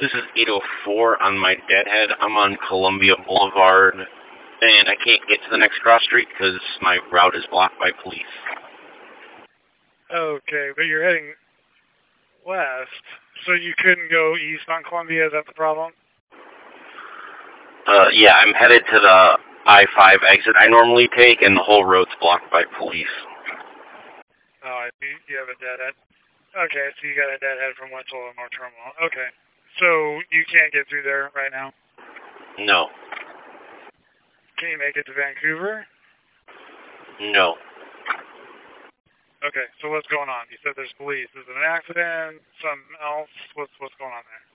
This is 804 on my deadhead. I'm on Columbia Boulevard, and I can't get to the next cross street because my route is blocked by police. Okay, but you're heading west, so you couldn't go east on Columbia. Is that the problem? Yeah, I'm headed to the I-5 exit I normally take, and the whole road's blocked by police. Oh, I see. You have a deadhead. Okay, so you got a deadhead from Wenzel to North Terminal. Okay, so you can't get through there right now? No. Can you make it to Vancouver? No. Okay, so what's going on? You said there's police. Is it an accident? Something else? What's going on there?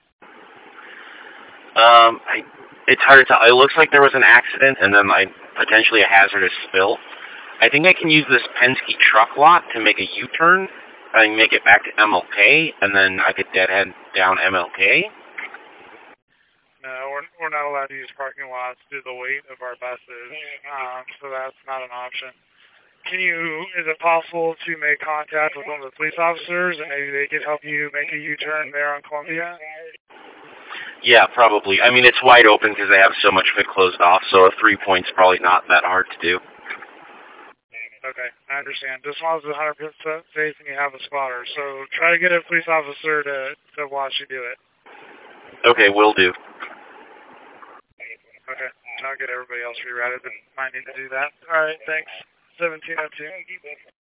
It's hard to tell. It looks like there was an accident and then potentially a hazardous spill. I think I can use this Penske truck lot to make a U-turn. I can make it back to MLK, and then I could deadhead down MLK. No, we're not allowed to use parking lots due to the weight of our buses, so that's not an option. Is it possible to make contact with one of the police officers and maybe they could help you make a U-turn there on Columbia? Yeah, probably. I mean, it's wide open because they have so much of it closed off, so a 3-point's probably not that hard to do. Okay, I understand. Just as long as it's 100% safe and you have a spotter. So try to get a police officer to watch you do it. Okay, will do. Okay, I'll get everybody else rerouted that might need to do that. All right, thanks. 1702.